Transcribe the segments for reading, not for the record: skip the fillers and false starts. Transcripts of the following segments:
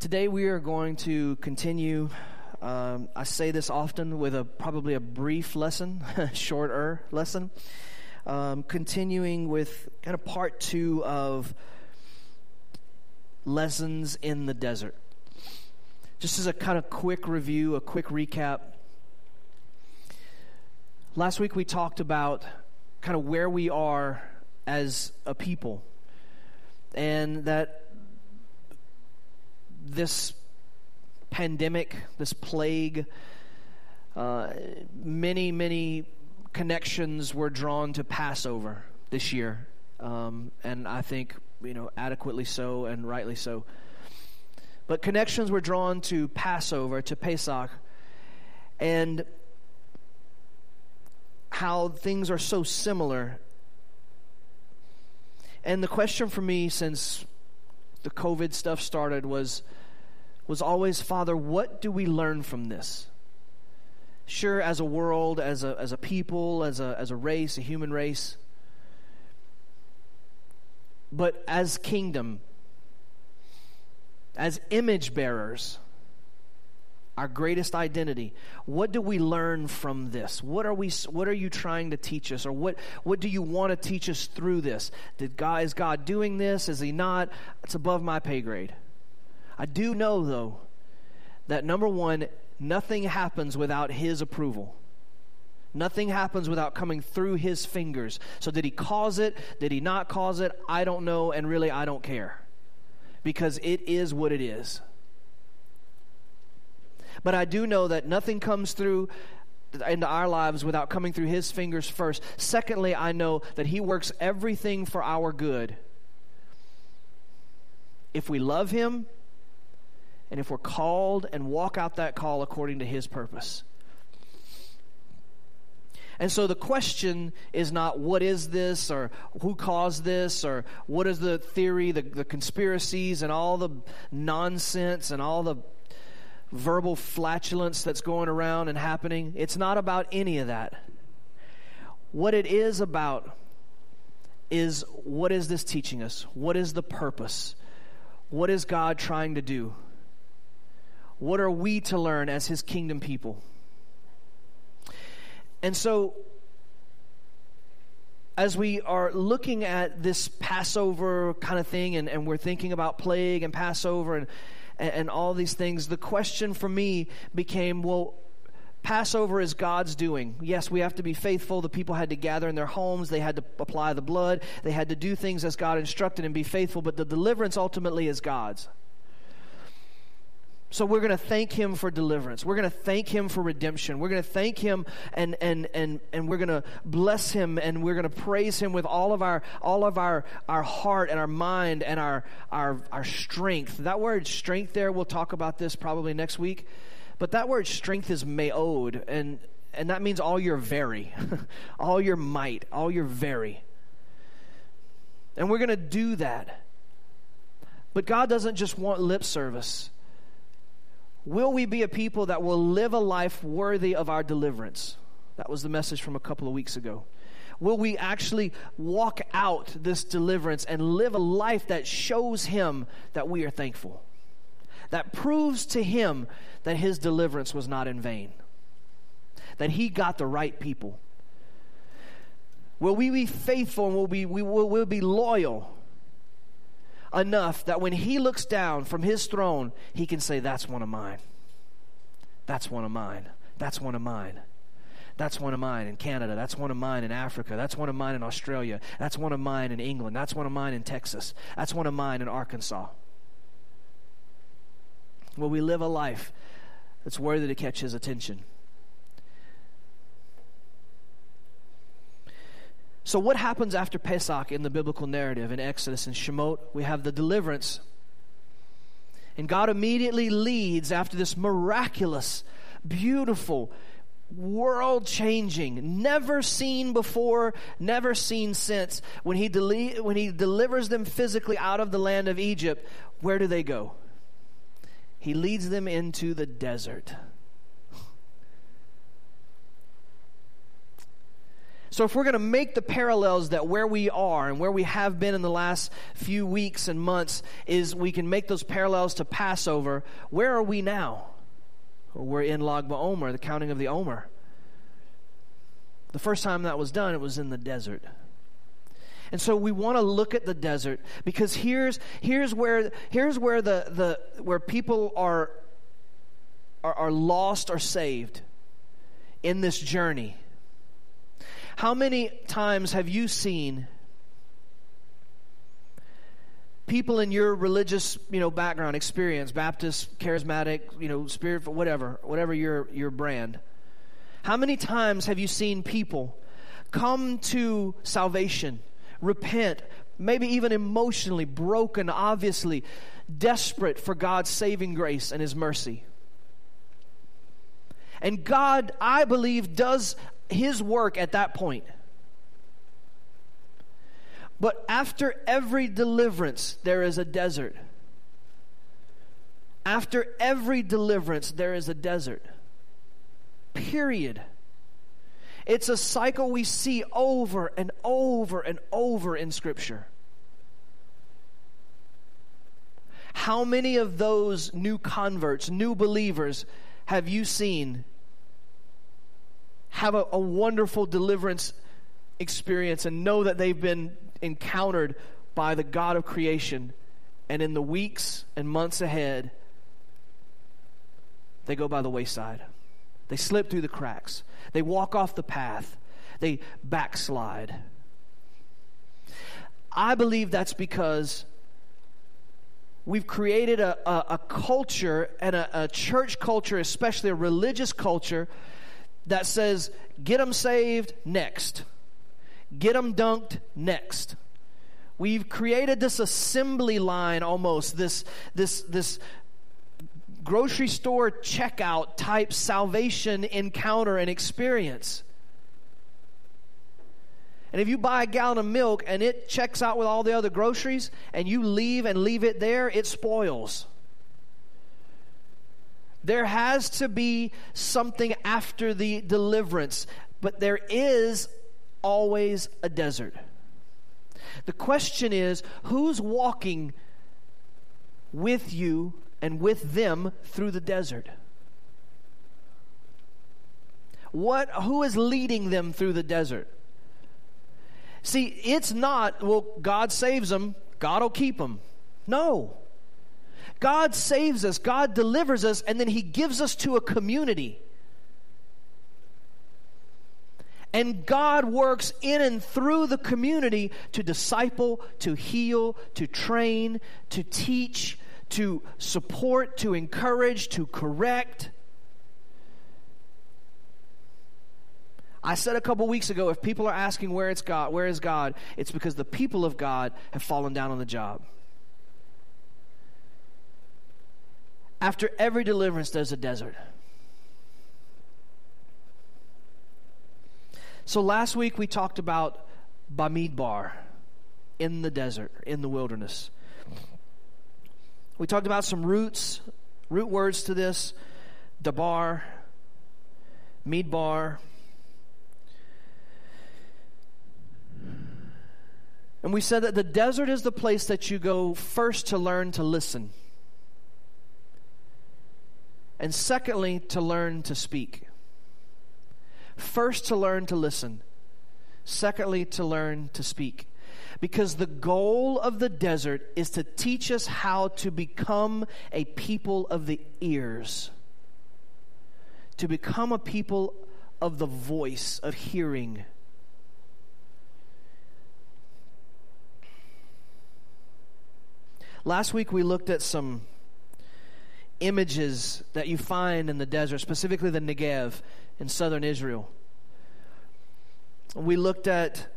Today we are going to continue, I say this often, with probably a brief lesson, shorter lesson, continuing with kind of part 2 of lessons in the desert. Just as a kind of quick review, a quick recap. Last week we talked about kind of where we are as a people, and that this pandemic, this plague, many connections were drawn to Passover this year, and I think, adequately so and rightly so. But connections were drawn to Passover, to Pesach, and how things are so similar. And the question for me since the COVID stuff started was always, Father, what do we learn from this? Sure, as a world, as a people, as a race, a human race, but as kingdom, as image bearers, our greatest identity, what do we learn from this? What are you trying to teach us? Or what do you want to teach us through this? Is God doing this? Is he not? It's above my pay grade. I do know, though, that number one, nothing happens without his approval. Nothing happens without coming through his fingers. So did he cause it? Did he not cause it? I don't know, and really I don't care. Because it is what it is. But I do know that nothing comes through into our lives without coming through his fingers first. Secondly, I know that he works everything for our good. If we love him, and if we're called and walk out that call according to his purpose. And so the question is not what is this, or who caused this, or what is the theory, the conspiracies, and all the nonsense and all the verbal flatulence that's going around and happening. It's not about any of that. What it is about is, what is this teaching us? What is the purpose? What is God trying to do? What are we to learn as his kingdom people? And so, as we are looking at this Passover kind of thing, and we're thinking about plague and Passover and all these things, the question for me became, well, Passover is God's doing. Yes, we have to be faithful. The people had to gather in their homes. They had to apply the blood. They had to do things as God instructed and be faithful. But the deliverance ultimately is God's. So we're going to thank him for deliverance. We're going to thank him for redemption. We're going to thank him and we're going to bless him, and we're going to praise him with all of our heart and our mind and our strength. That word strength there, we'll talk about this probably next week. But that word strength is me'od, and that means all your very, all your might, all your very. And we're going to do that. But God doesn't just want lip service. Will we be a people that will live a life worthy of our deliverance? That was the message from a couple of weeks ago. Will we actually walk out this deliverance and live a life that shows him that we are thankful? That proves to him that his deliverance was not in vain. That he got the right people. Will we be faithful, and we'll be loyal enough that when he looks down from his throne, he can say, that's one of mine. That's one of mine. That's one of mine. That's one of mine in Canada. That's one of mine in Africa. That's one of mine in Australia. That's one of mine in England. That's one of mine in Texas. That's one of mine in Arkansas. Will we live a life that's worthy to catch his attention? So what happens after Pesach in the biblical narrative in Exodus and Shemot? We have the deliverance. And God immediately leads after this miraculous, beautiful, world-changing, never seen before, never seen since. When he delivers them physically out of the land of Egypt, where do they go? He leads them into the desert. So if we're going to make the parallels that where we are and where we have been in the last few weeks and months is we can make those parallels to Passover, where are we now? We're in Lag BaOmer, the counting of the Omer. The first time that was done, it was in the desert. And so we want to look at the desert because here's where where people are lost or saved in this journey. How many times have you seen people in your religious, background, experience, Baptist, charismatic, spirit, whatever your brand? How many times have you seen people come to salvation, repent, maybe even emotionally broken, obviously desperate for God's saving grace and His mercy? And God, I believe, does His work at that point. But after every deliverance, there is a desert. After every deliverance, there is a desert. Period. It's a cycle we see over and over and over in Scripture. How many of those new converts, new believers, have you seen have a wonderful deliverance experience and know that they've been encountered by the God of creation, and in the weeks and months ahead, they go by the wayside? They slip through the cracks. They walk off the path. They backslide. I believe that's because we've created a culture and a church culture, especially a religious culture, that says, get them saved next. Get them dunked next. We've created this assembly line almost, this grocery store checkout type salvation encounter and experience. And if you buy a gallon of milk and it checks out with all the other groceries and you leave and leave it there, it spoils. There has to be something after the deliverance, but there is always a desert. The question is, who's walking with you and with them through the desert? Who is leading them through the desert? See, it's not, God saves them, God will keep them. No. God saves us, God delivers us, and then He gives us to a community. And God works in and through the community to disciple, to heal, to train, to teach, to support, to encourage, to correct. I said a couple weeks ago, if people are asking where is God, it's because the people of God have fallen down on the job. After every deliverance, there's a desert. So last week we talked about Bamidbar, in the desert, in the wilderness. We talked about some root words to this: Dabar, Midbar. And we said that the desert is the place that you go first to learn to listen. And secondly, to learn to speak. First, to learn to listen. Secondly, to learn to speak. Because the goal of the desert is to teach us how to become a people of the ears. To become a people of the voice, of hearing. Last week we looked at some images that you find in the desert, specifically the Negev in southern Israel. We looked at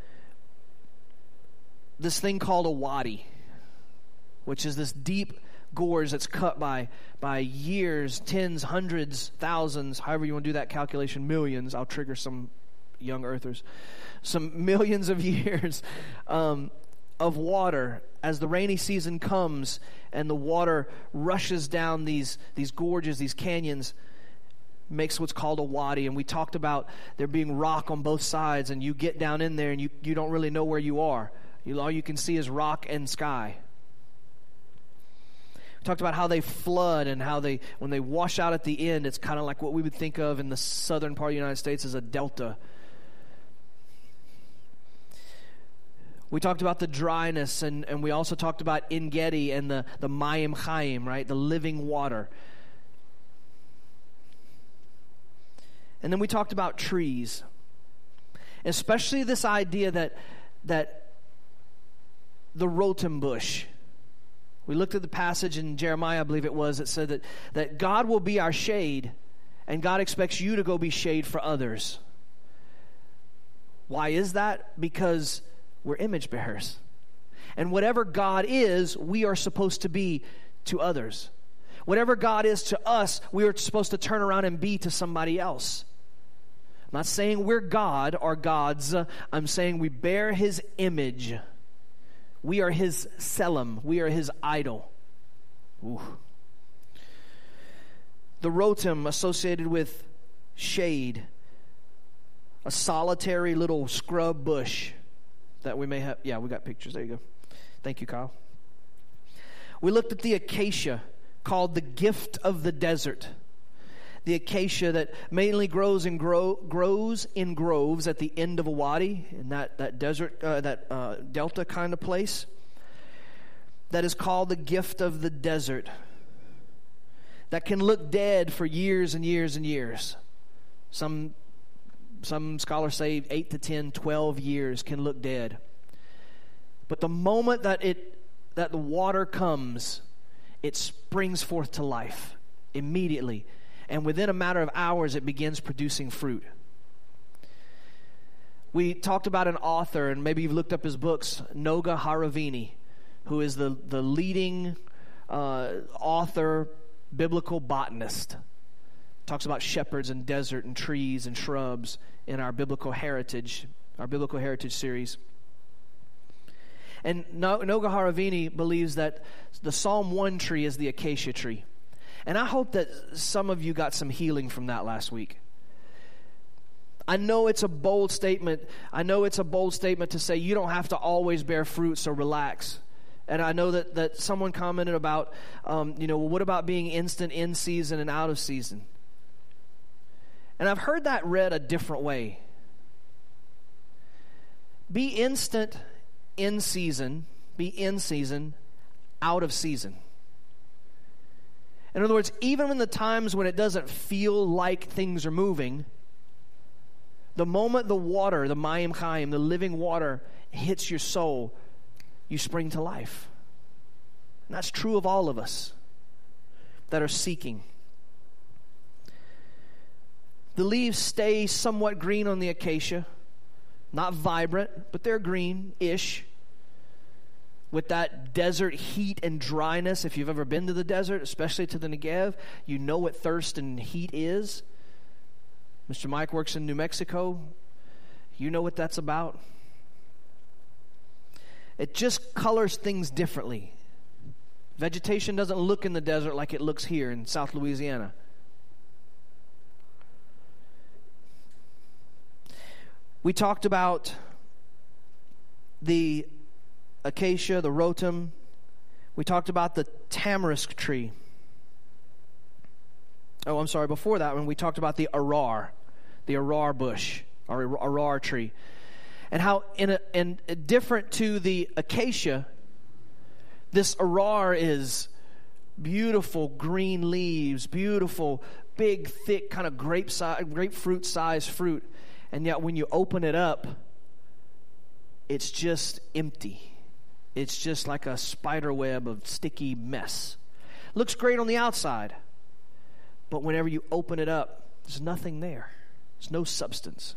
this thing called a wadi, which is this deep gorge that's cut by years, tens, hundreds, thousands, however you want to do that calculation, millions. I'll trigger some young earthers. Some millions of years of water as the rainy season comes and the water rushes down these gorges, these canyons. makes what's called a wadi. And we talked about there being rock on both sides, and you get down in there and you don't really know where you are. All you can see is rock and sky. We talked about how they flood and how when they wash out at the end, it's kind of like what we would think of in the southern part of the United States as a delta. We talked about the dryness, and we also talked about En-Gedi and the Mayim Chaim, right? The living water. And then we talked about trees. Especially this idea that the rotem bush. We looked at the passage in Jeremiah, I believe it was, that said that God will be our shade, and God expects you to go be shade for others. Why is that? Because we're image bearers. And whatever God is, we are supposed to be to others. Whatever God is to us, we are supposed to turn around and be to somebody else. I'm not saying we're God or gods. I'm saying we bear His image. We are His selim. We are His idol. Ooh. The rotem associated with shade, a solitary little scrub bush that we may have. Yeah, we got pictures. There you go. Thank you, Kyle. We looked at the acacia, called the gift of the desert. The acacia that mainly grows in groves at the end of a wadi, in that desert, delta kind of place. That is called the gift of the desert. That can look dead for years and years and years. Some scholars say 8 to 10, 12 years can look dead. But the moment that the water comes, it springs forth to life immediately. And within a matter of hours, it begins producing fruit. We talked about an author, and maybe you've looked up his books, Noga Haravini, who is the leading author, biblical botanist. Talks about shepherds and desert and trees and shrubs in our biblical heritage series. And Noga Haravini believes that the Psalm 1 tree is the acacia tree. And I hope that some of you got some healing from that last week. I know it's a bold statement. To say you don't have to always bear fruit, so relax. And I know that someone commented about, what about being instant in season and out of season? And I've heard that read a different way. Be instant in season, out of season. In other words, even in the times when it doesn't feel like things are moving, the moment the water, the Mayim Chaim, the living water, hits your soul, you spring to life. And that's true of all of us that are seeking. The leaves stay somewhat green on the acacia. Not vibrant, but they're green-ish. With that desert heat and dryness, if you've ever been to the desert, especially to the Negev, you know what thirst and heat is. Mr. Mike works in New Mexico. You know what that's about. It just colors things differently. Vegetation doesn't look in the desert like it looks here in South Louisiana. We talked about the acacia, the rotem. We talked about the tamarisk tree. Oh, I'm sorry. Before that one, we talked about the arar bush, or arar tree. And how, and different to the acacia, this arar is beautiful green leaves, beautiful, big, thick, kind of grapefruit-sized fruit. And yet when you open it up, it's just empty. It's just like a spider web of sticky mess. Looks great on the outside, but whenever you open it up, there's nothing there. There's no substance.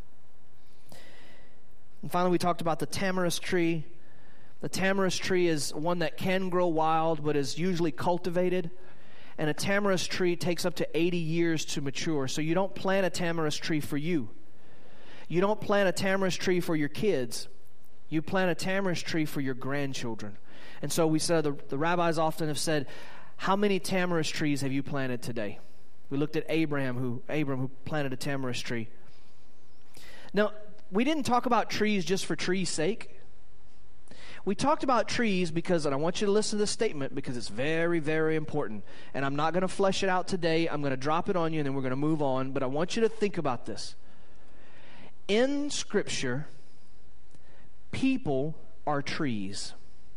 And finally, we talked about the tamarisk tree. The tamarisk tree is one that can grow wild, but is usually cultivated. And a tamarisk tree takes up to 80 years to mature. So you don't plant a tamarisk tree for you. You don't plant a tamarisk tree for your kids. You plant a tamarisk tree for your grandchildren. And so we said, the rabbis often have said, how many tamarisk trees have you planted today? We looked at Abram who planted a tamarisk tree. Now, we didn't talk about trees just for trees' sake. We talked about trees because, and I want you to listen to this statement because it's very, very important. And I'm not going to flesh it out today. I'm going to drop it on you and then we're going to move on. But I want you to think about this. In Scripture, people are trees.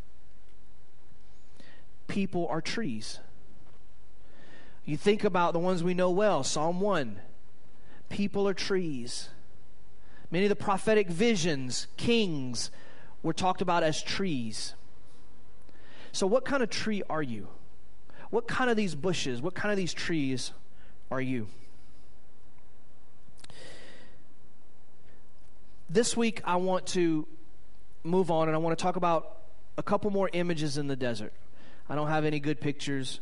People are trees. You think about the ones we know well, Psalm 1. People are trees. Many of the prophetic visions, kings, were talked about as trees. So what kind of tree are you? What kind of these bushes, what kind of these trees are you? This week I want to move on and I want to talk about a couple more images in the desert. I don't have any good pictures.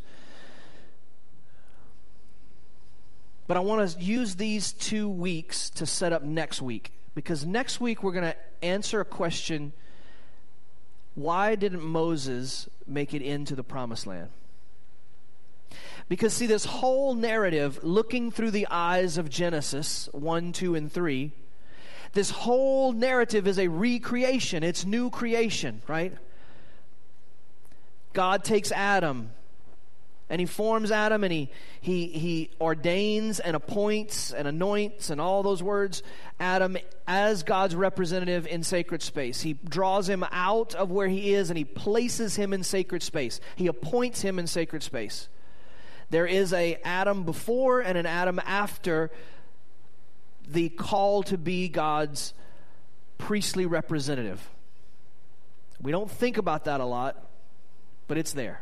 But I want to use these 2 weeks to set up next week. Because next week we're going to answer a question: why didn't Moses make it into the promised land? Because see, this whole narrative, looking through the eyes of Genesis 1, 2, and 3, this whole narrative is a recreation. It's new creation, right? God takes Adam and he forms Adam and he ordains and appoints and anoints and all those words Adam as God's representative in sacred space. He draws him out of where he is and he places him in sacred space. He appoints him in sacred space. There is a Adam before and an Adam after the call to be God's priestly representative. We don't think about that a lot, but it's there.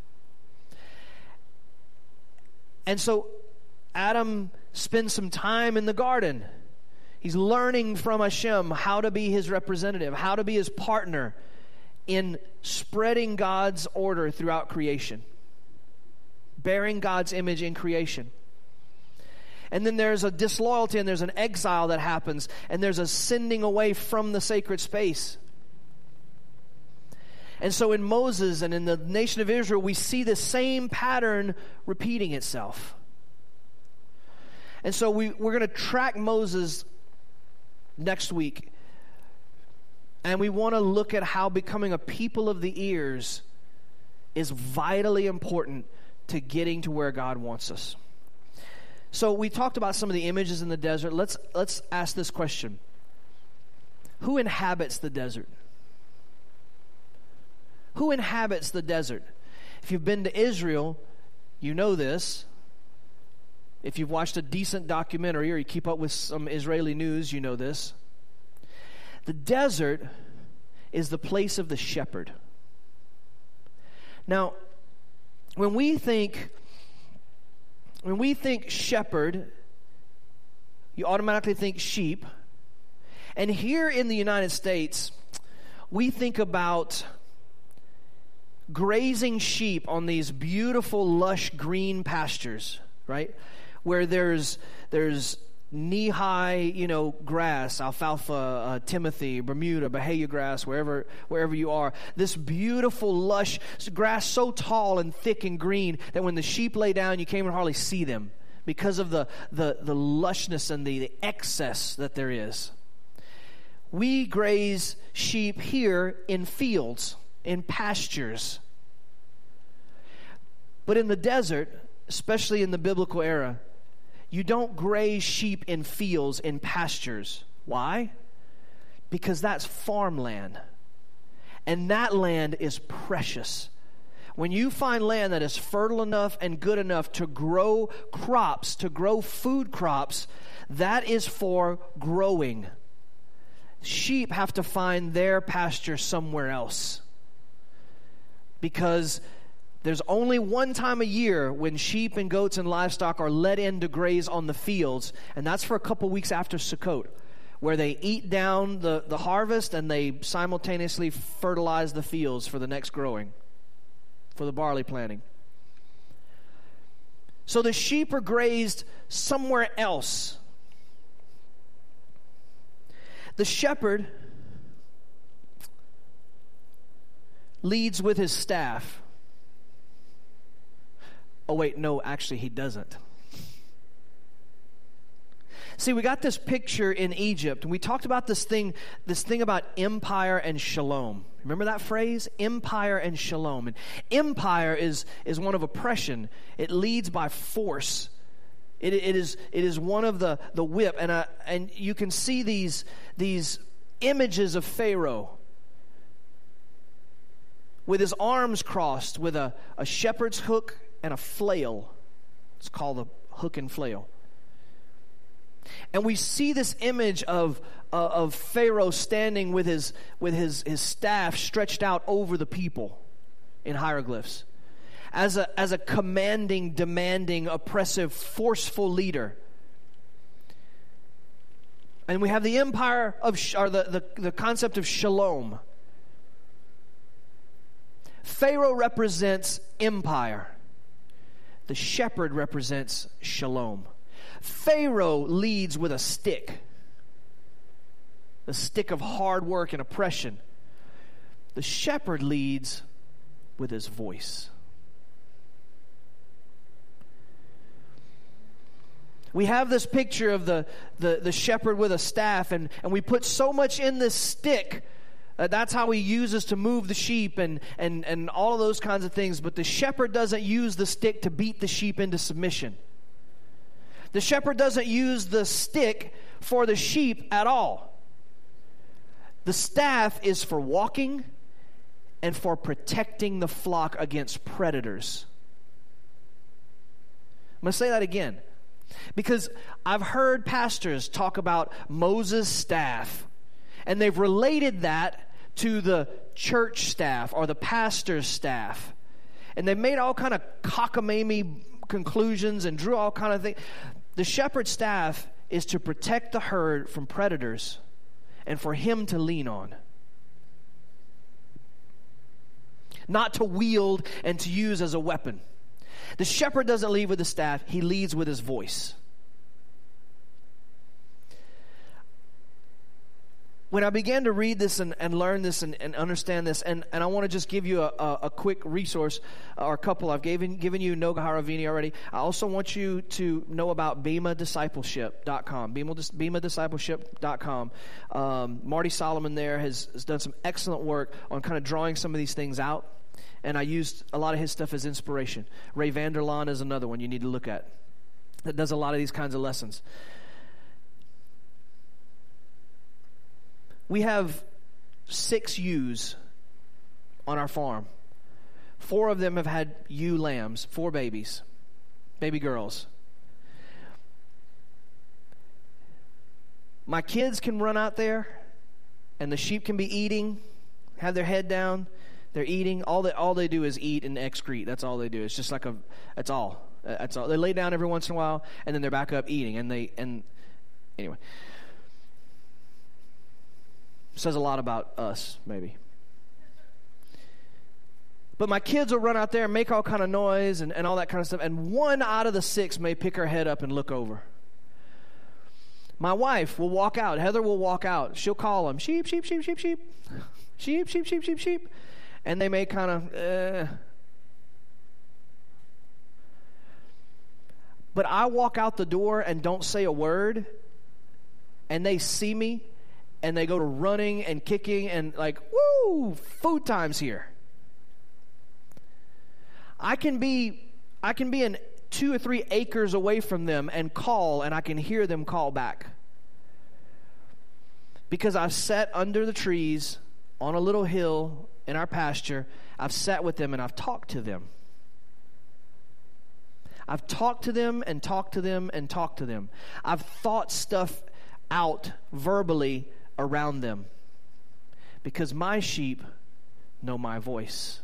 And so Adam spends some time in the garden. He's learning from Hashem how to be his representative, how to be his partner in spreading God's order throughout creation, bearing God's image in creation. And then there's a disloyalty and there's an exile that happens, and there's a sending away from the sacred space. And so in Moses and in the nation of Israel, we see the same pattern repeating itself. And so we're going to track Moses next week. And we want to look at how becoming a people of the ears is vitally important to getting to where God wants us. So we talked about some of the images in the desert. Let's ask this question. Who inhabits the desert? Who inhabits the desert? If you've been to Israel, you know this. If you've watched a decent documentary or you keep up with some Israeli news, you know this. The desert is the place of the shepherd. Now, when we think shepherd, you automatically think sheep. And here in the United States, we think about grazing sheep on these beautiful, lush green pastures, right? Where there's knee-high, grass, alfalfa, timothy, Bermuda, Bahia grass, wherever you are. This beautiful, lush grass, so tall and thick and green that when the sheep lay down, you can't even hardly see them because of the lushness and the excess that there is. We graze sheep here in fields, in pastures. But in the desert, especially in the biblical era, you don't graze sheep in fields, in pastures. Why? Because that's farmland. And that land is precious. When you find land that is fertile enough and good enough to grow crops, to grow food crops, that is for growing. Sheep have to find their pasture somewhere else. Because there's only one time a year when sheep and goats and livestock are let in to graze on the fields, and that's for a couple weeks after Sukkot, where they eat down the harvest and they simultaneously fertilize the fields for the next growing, for the barley planting. So the sheep are grazed somewhere else. The shepherd leads with his staff. Oh wait, no, actually he doesn't. See, we got this picture in Egypt, and we talked about this thing about empire and shalom. Remember that phrase? Empire and shalom. And empire is one of oppression. It leads by force. It is one of the whip. And you can see these images of Pharaoh with his arms crossed, with a shepherd's hook and a flail. It's called the hook and flail. And we see this image of Pharaoh standing with his staff stretched out over the people in hieroglyphs as a commanding, demanding, oppressive, forceful leader. And we have the empire of the concept of shalom. Pharaoh represents empire. The shepherd represents shalom. Pharaoh leads with a stick of hard work and oppression. The shepherd leads with his voice. We have this picture of the shepherd with a staff, and we put so much in this stick. That's how he uses to move the sheep and all of those kinds of things. But the shepherd doesn't use the stick to beat the sheep into submission. The shepherd doesn't use the stick for the sheep at all. The staff is for walking and for protecting the flock against predators. I'm going to say that again, because I've heard pastors talk about Moses' staff, and they've related that to the church staff or the pastor's staff. And they made all kind of cockamamie conclusions and drew all kind of things. The shepherd's staff is to protect the herd from predators and for him to lean on. Not to wield and to use as a weapon. The shepherd doesn't lead with the staff, he leads with his voice. When I began to read this and learn this and understand this, and I want to just give you a quick resource, or a couple. I've given you Noga Haravini already. I also want you to know about BemaDiscipleship.com, BemaDiscipleship.com. Marty Solomon there has done some excellent work on kind of drawing some of these things out, and I used a lot of his stuff as inspiration. Ray Vander Laan is another one you need to look at that does a lot of these kinds of lessons. We have 6 ewes on our farm. 4 of them have had ewe lambs, 4 baby girls. My kids can run out there, and the sheep can be eating, have their head down, they're eating. All they do is eat and excrete. That's all they do. It's just like that's all. They lay down every once in a while, and then they're back up eating. Anyway. Says a lot about us, maybe. But my kids will run out there and make all kind of noise and all that kind of stuff. And 1 out of the 6 may pick her head up and look over. My wife will walk out. Heather will walk out. She'll call them, sheep, sheep, sheep, sheep, sheep. Sheep, sheep, sheep, sheep, sheep. And they may kind of, But I walk out the door and don't say a word. And they see me. And they go to running and kicking and like, woo, food time's here. I can be in 2 or 3 acres away from them and call, and I can hear them call back. Because I've sat under the trees on a little hill in our pasture. I've sat with them and I've talked to them. I've talked to them and talked to them and talked to them. I've thought stuff out verbally around them, because my sheep know my voice.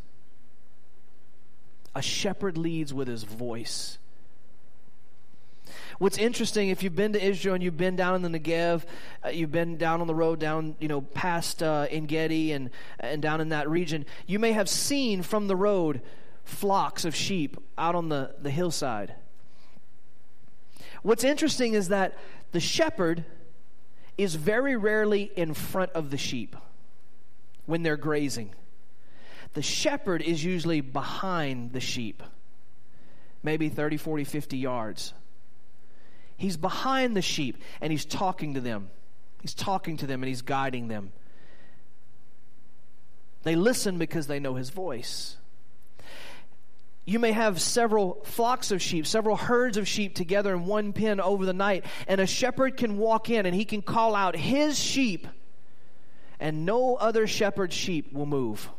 A shepherd leads with his voice. What's interesting, if you've been to Israel and you've been down in the Negev, you've been down on the road down, past En Gedi and down in that region, you may have seen from the road flocks of sheep out on the hillside. What's interesting is that the shepherd is very rarely in front of the sheep when they're grazing. The shepherd is usually behind the sheep, maybe 30, 40, 50 yards. He's behind the sheep, and he's talking to them. He's talking to them, and he's guiding them. They listen because they know his voice. You may have several flocks of sheep, several herds of sheep together in one pen over the night, and a shepherd can walk in and he can call out his sheep, and no other shepherd's sheep will move.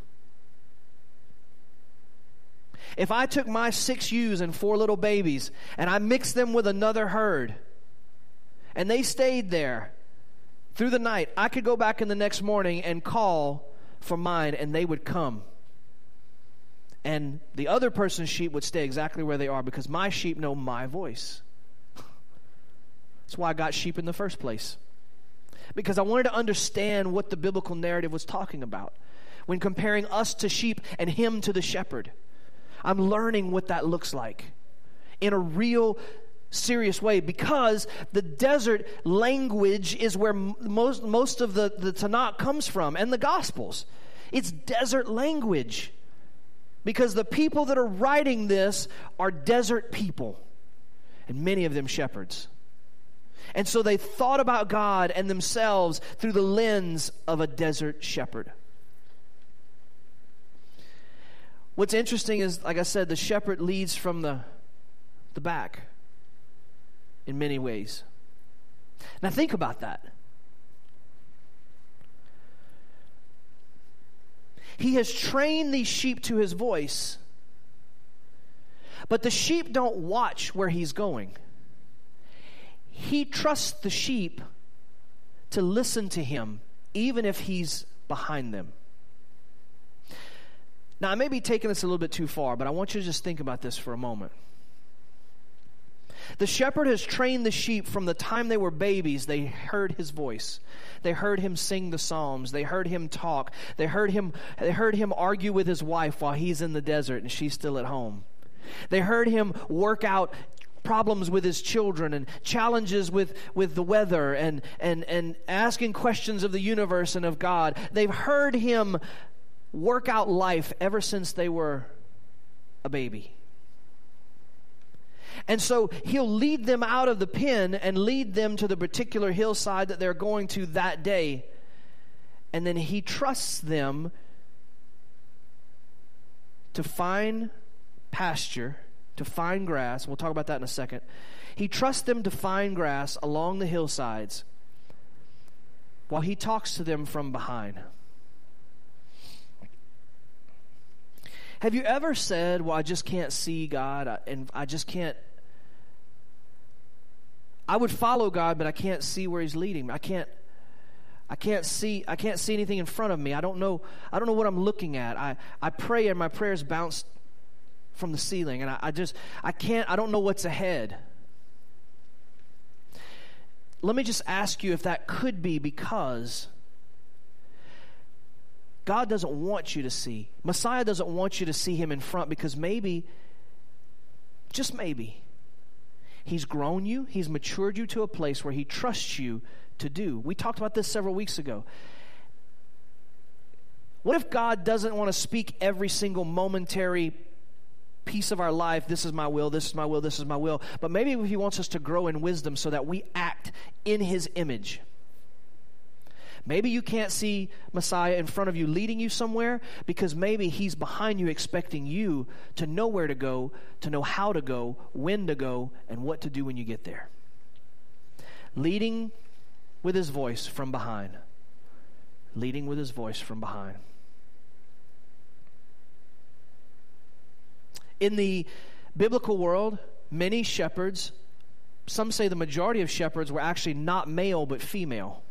If I took my 6 ewes and 4 little babies and I mixed them with another herd and they stayed there through the night, I could go back in the next morning and call for mine and they would come. And the other person's sheep would stay exactly where they are because my sheep know my voice. That's why I got sheep in the first place. Because I wanted to understand what the biblical narrative was talking about when comparing us to sheep and him to the shepherd. I'm learning what that looks like in a real serious way, because the desert language is where most of the Tanakh comes from, and the Gospels. It's desert language because the people that are writing this are desert people, and many of them shepherds. And so they thought about God and themselves through the lens of a desert shepherd. What's interesting is, like I said, the shepherd leads from the back in many ways. Now think about that. He has trained these sheep to his voice, but the sheep don't watch where he's going. He trusts the sheep to listen to him, even if he's behind them. Now, I may be taking this a little bit too far, but I want you to just think about this for a moment. The shepherd has trained the sheep from the time they were babies. They heard his voice. They heard him sing the Psalms. They heard him talk. They heard him argue with his wife while he's in the desert and she's still at home. They heard him work out problems with his children and challenges with the weather and asking questions of the universe and of God. They've heard him work out life ever since they were a baby. And so he'll lead them out of the pen and lead them to the particular hillside that they're going to that day. And then he trusts them to find pasture, to find grass. We'll talk about that in a second. He trusts them to find grass along the hillsides while he talks to them from behind. Have you ever said, well, I just can't see God, and I just can't, I would follow God, but I can't see where he's leading me. I can't see anything in front of me. I don't know what I'm looking at. I pray and my prayers bounce from the ceiling, and I don't know what's ahead. Let me just ask you if that could be because God doesn't want you to see. Messiah doesn't want you to see him in front because maybe, just maybe, he's grown you, he's matured you to a place where he trusts you to do. We talked about this several weeks ago. What if God doesn't want to speak every single momentary piece of our life? This is my will, this is my will, this is my will. But maybe he wants us to grow in wisdom so that we act in his image. Maybe you can't see Messiah in front of you leading you somewhere because maybe he's behind you expecting you to know where to go, to know how to go, when to go, and what to do when you get there. Leading with his voice from behind. Leading with his voice from behind. In the biblical world, many shepherds, some say the majority of shepherds, were actually not male but female.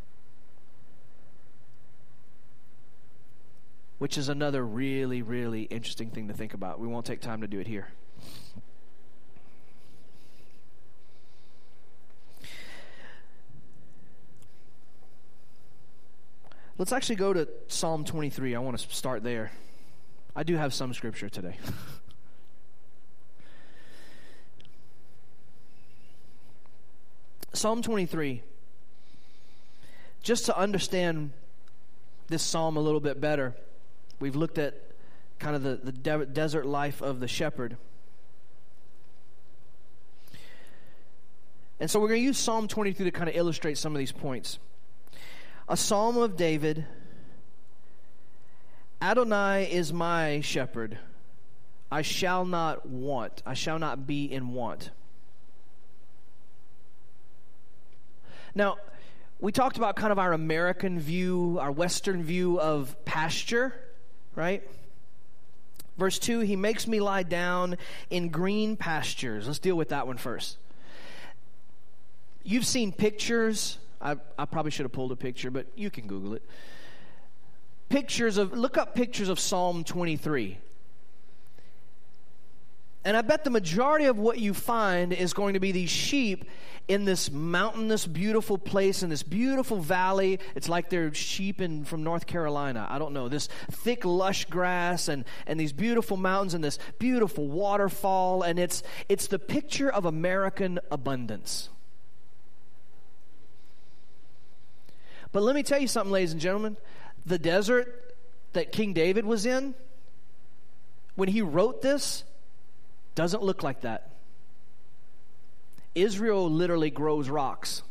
Which is another really, really interesting thing to think about. We won't take time to do it here. Let's actually go to Psalm 23. I want to start there. I do have some scripture today. Psalm 23. Just to understand this psalm a little bit better, we've looked at kind of the desert life of the shepherd. And so we're going to use Psalm 23 to kind of illustrate some of these points. A psalm of David. Adonai is my shepherd. I shall not want. I shall not be in want. Now, we talked about kind of our American view, our Western view of pasture, right? Verse 2, he makes me lie down in green pastures. Let's deal with that one first. You've seen pictures. I probably should have pulled a picture, but you can Google it. Look up pictures of Psalm 23. And I bet the majority of what you find is going to be these sheep in this mountainous, beautiful place, in this beautiful valley. It's like they're sheep from North Carolina. I don't know. This thick, lush grass and these beautiful mountains and this beautiful waterfall. And it's the picture of American abundance. But let me tell you something, ladies and gentlemen. The desert that King David was in, when he wrote this, doesn't look like that. Israel literally grows rocks.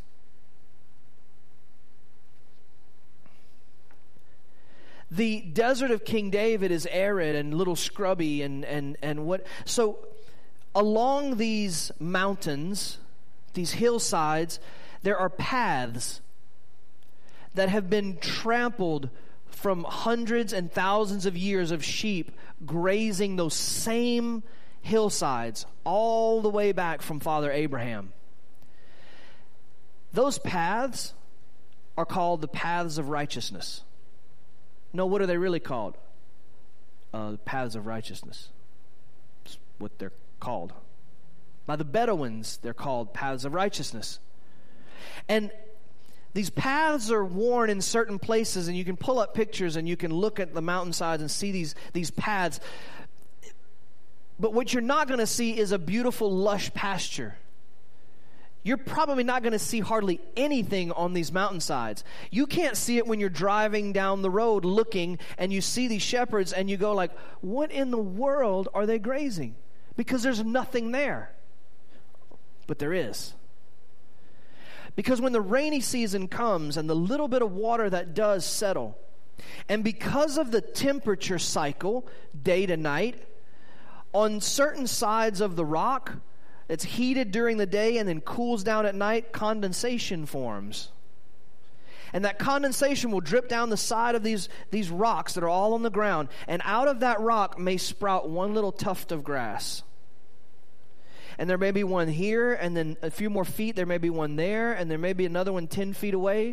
The desert of King David is arid and little scrubby and what. So along these mountains, these hillsides, there are paths that have been trampled from hundreds and thousands of years of sheep grazing those same hillsides all the way back from Father Abraham. Those paths are called the paths of righteousness. No, what are they really called? Paths of righteousness. That's what they're called. By the Bedouins, they're called paths of righteousness. And these paths are worn in certain places, and you can pull up pictures and you can look at the mountainsides and see these paths. But what you're not going to see is a beautiful, lush pasture. You're probably not going to see hardly anything on these mountainsides. You can't see it when you're driving down the road looking and you see these shepherds and you go like, what in the world are they grazing? Because there's nothing there. But there is. Because when the rainy season comes and the little bit of water that does settle, and because of the temperature cycle, day to night, on certain sides of the rock, it's heated during the day and then cools down at night, condensation forms. And that condensation will drip down the side of these rocks that are all on the ground. And out of that rock may sprout one little tuft of grass. And there may be one here, and then a few more feet, there may be one there, and there may be another one 10 feet away.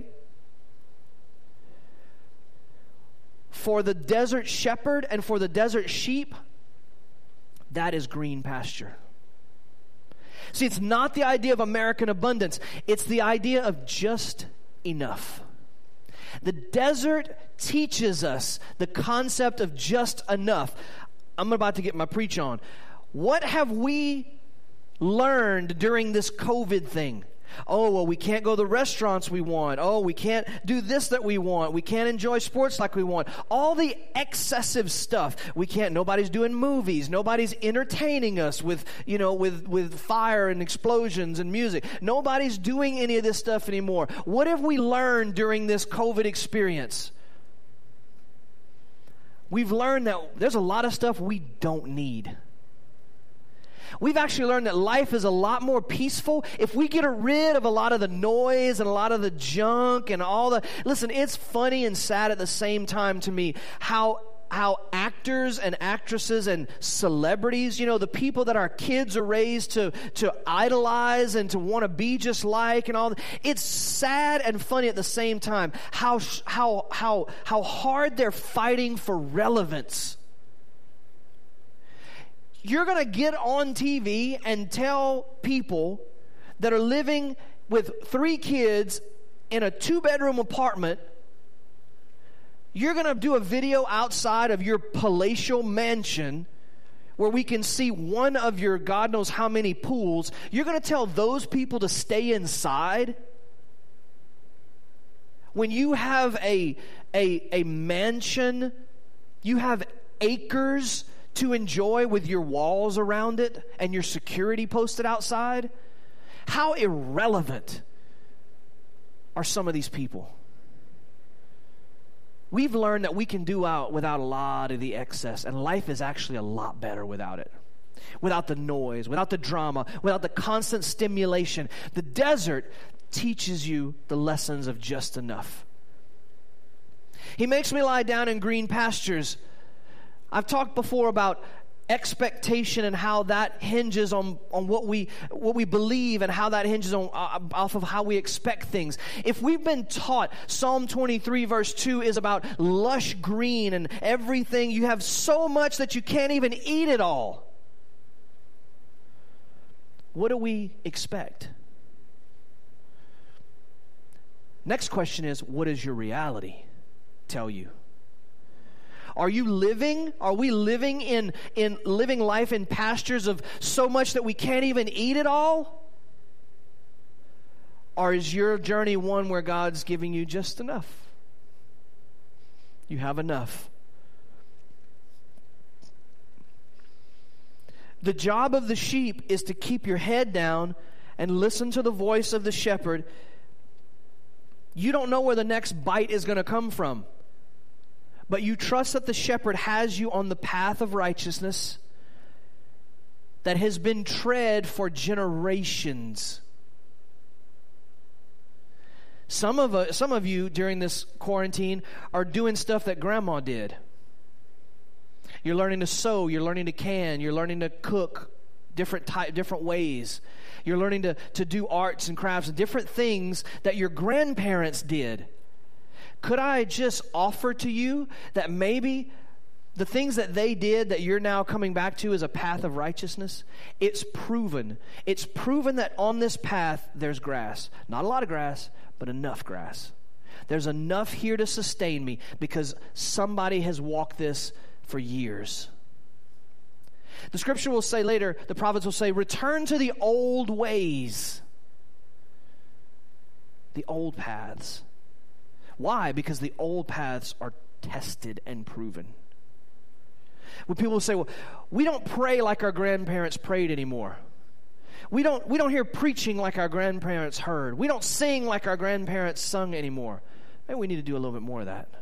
For the desert shepherd and for the desert sheep, that is green pasture. See, it's not the idea of American abundance. It's the idea of just enough. The desert teaches us the concept of just enough. I'm about to get my preach on. What have we learned during this COVID thing? Oh, well, we can't go to the restaurants we want. Oh, we can't do this that we want. We can't enjoy sports like we want. All the excessive stuff. We can't. Nobody's doing movies. Nobody's entertaining us with fire and explosions and music. Nobody's doing any of this stuff anymore. What have we learned during this COVID experience? We've learned that there's a lot of stuff we don't need. We've actually learned that life is a lot more peaceful if we get rid of a lot of the noise and a lot of the junk and all the... Listen, it's funny and sad at the same time to me how actors and actresses and celebrities, the people that our kids are raised to idolize and to want to be just like and all that, it's sad and funny at the same time how hard they're fighting for relevance. You're going to get on TV and tell people that are living with 3 kids in a 2-bedroom apartment, you're going to do a video outside of your palatial mansion where we can see one of your God knows how many pools. You're going to tell those people to stay inside? When you have a mansion, you have acres to enjoy with your walls around it and your security posted outside? How irrelevant are some of these people? We've learned that we can do without a lot of the excess, and life is actually a lot better without it. Without the noise, without the drama, without the constant stimulation. The desert teaches you the lessons of just enough. He makes me lie down in green pastures. I've talked before about expectation and how that hinges on what we believe, and how that hinges on off of how we expect things. If we've been taught Psalm 23 verse 2 is about lush green and everything, you have so much that you can't even eat it all. What do we expect? Next question is, what does your reality tell you? Are we living in living life in pastures of so much that we can't even eat it all? Or is your journey one where God's giving you just enough? You have enough. The job of the sheep is to keep your head down and listen to the voice of the shepherd. You don't know where the next bite is going to come from, but you trust that the shepherd has you on the path of righteousness that has been tread for generations. Some of you during this quarantine are doing stuff that grandma did. You're learning to sew, you're learning to can, you're learning to cook different ways. You're learning to do arts and crafts, different things that your grandparents did. Could I just offer to you that maybe the things that they did that you're now coming back to as a path of righteousness, it's proven. It's proven that on this path there's grass. Not a lot of grass, but enough grass. There's enough here to sustain me because somebody has walked this for years. The scripture will say later, the prophets will say, return to the old ways, the old paths. Why? Because the old paths are tested and proven. When people say, well, we don't pray like our grandparents prayed anymore. We don't hear preaching like our grandparents heard. We don't sing like our grandparents sung anymore. Maybe we need to do a little bit more of that.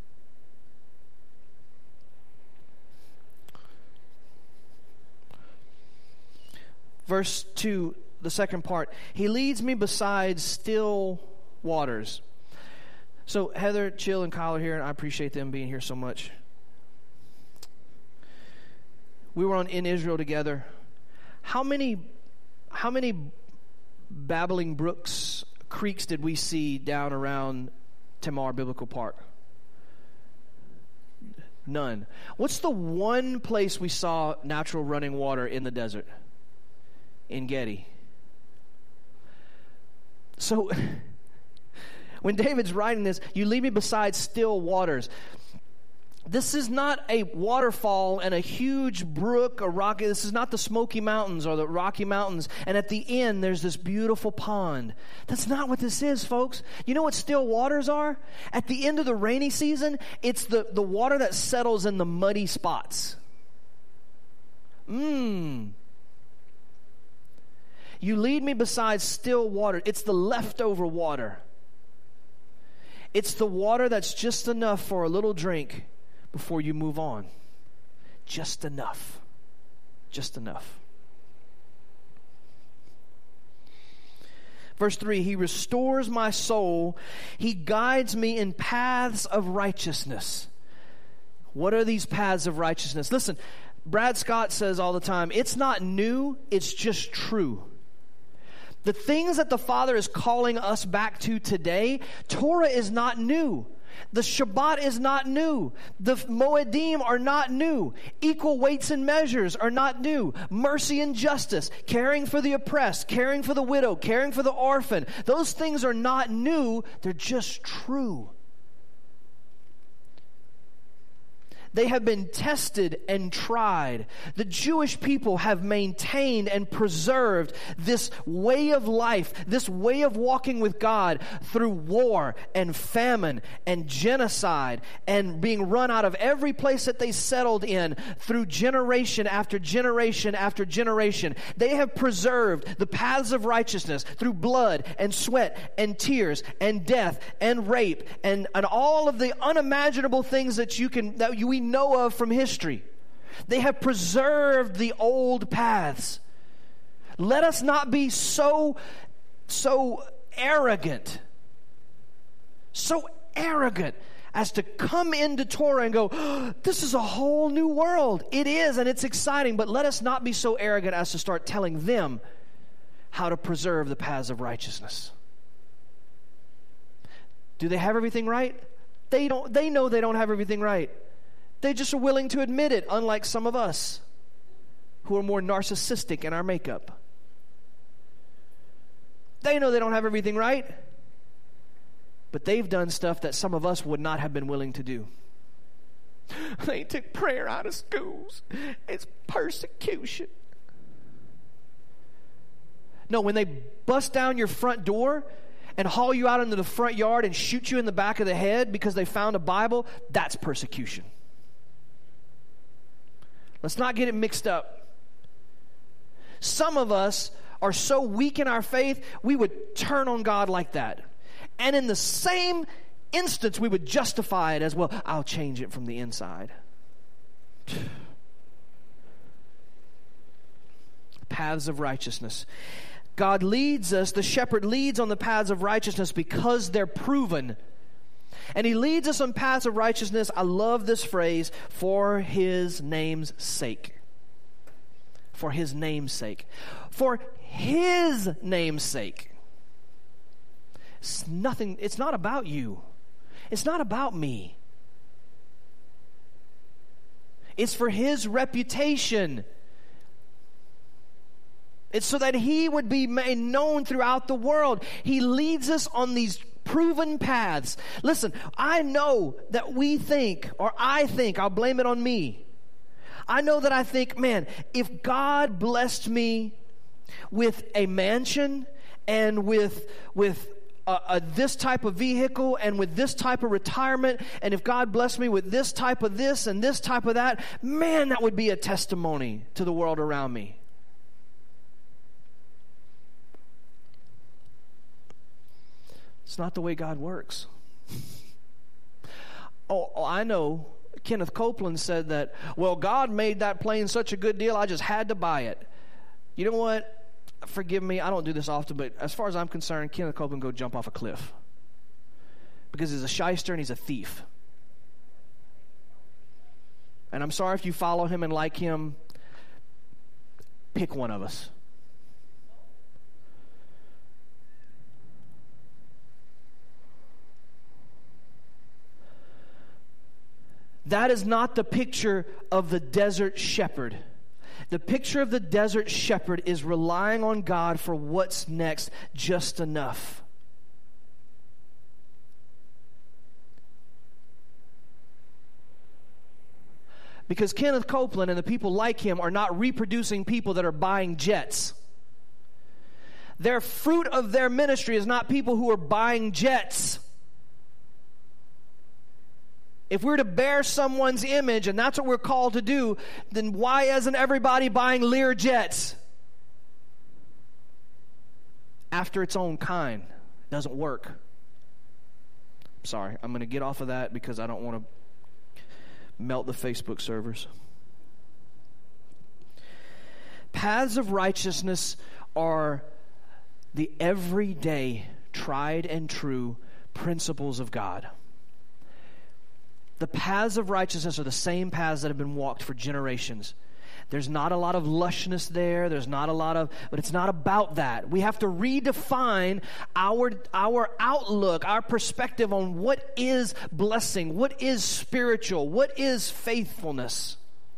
Verse 2, the second part. He leads me beside still waters. So Heather, Chill, and Kyle are here, and I appreciate them being here so much. We were in Israel together. How many babbling brooks, creeks did we see down around Tamar Biblical Park? None. What's the one place we saw natural running water in the desert? In Getty. So when David's writing this, you lead me beside still waters. This is not a waterfall and a huge brook or rocky. This is not the Smoky Mountains or the Rocky Mountains. And at the end, there's this beautiful pond. That's not what this is, folks. You know what still waters are? At the end of the rainy season, it's the water that settles in the muddy spots. You lead me beside still water. It's the leftover water. It's the water that's just enough for a little drink before you move on. Just enough. Just enough. Verse 3, he restores my soul. He guides me in paths of righteousness. What are these paths of righteousness? Listen, Brad Scott says all the time, it's not new, it's just true. The things that the Father is calling us back to today, Torah is not new. The Shabbat is not new. The Moedim are not new. Equal weights and measures are not new. Mercy and justice, caring for the oppressed, caring for the widow, caring for the orphan. Those things are not new. They're just true. They have been tested and tried. The Jewish people have maintained and preserved this way of life, this way of walking with God through war and famine and genocide and being run out of every place that they settled in through generation after generation after generation. They have preserved the paths of righteousness through blood and sweat and tears and death and rape and all of the unimaginable things that we know of from history. They have preserved the old paths. Let us not be so arrogant as to come into Torah and go, oh, this is a whole new world. It is, and it's exciting, but let us not be so arrogant as to start telling them how to preserve the paths of righteousness. Do they have everything right? They know they don't have everything right. They just are willing to admit it, unlike some of us who are more narcissistic in our makeup. They know they don't have everything right, but they've done stuff that some of us would not have been willing to do. They took prayer out of schools. It's persecution. No, when they bust down your front door and haul you out into the front yard and shoot you in the back of the head because they found a Bible, that's persecution. Let's not get it mixed up. Some of us are so weak in our faith, we would turn on God like that. And in the same instance, we would justify it as, well, I'll change it from the inside. Paths of righteousness. God leads us, the shepherd leads on the paths of righteousness because they're proven. And he leads us on paths of righteousness, I love this phrase, for his name's sake. For his name's sake. For his name's sake. It's not about you. It's not about me. It's for his reputation. It's so that he would be made known throughout the world. He leads us on these proven paths. Listen, I know that I think, I'll blame it on me. I know that I think, man, if God blessed me with a mansion and with this type of vehicle and with this type of retirement, and if God blessed me with this type of this and this type of that, man, that would be a testimony to the world around me. It's not the way God works. I know Kenneth Copeland said that, well, God made that plane such a good deal, I just had to buy it. You know what? Forgive me, I don't do this often, but as far as I'm concerned, Kenneth Copeland go jump off a cliff. Because he's a shyster and he's a thief. And I'm sorry if you follow him and like him. Pick one of us. That is not the picture of the desert shepherd. The picture of the desert shepherd is relying on God for what's next just enough. Because Kenneth Copeland and the people like him are not reproducing people that are buying jets. Their fruit of their ministry is not people who are buying jets. If we're to bear someone's image, and that's what we're called to do, then why isn't everybody buying Lear jets? After its own kind. It doesn't work. Sorry, I'm going to get off of that because I don't want to melt the Facebook servers. Paths of righteousness are the everyday, tried and true principles of God. The paths of righteousness are the same paths that have been walked for generations. There's not a lot of lushness there. But it's not about that. We have to redefine our outlook, our perspective on what is blessing, what is spiritual, what is faithfulness.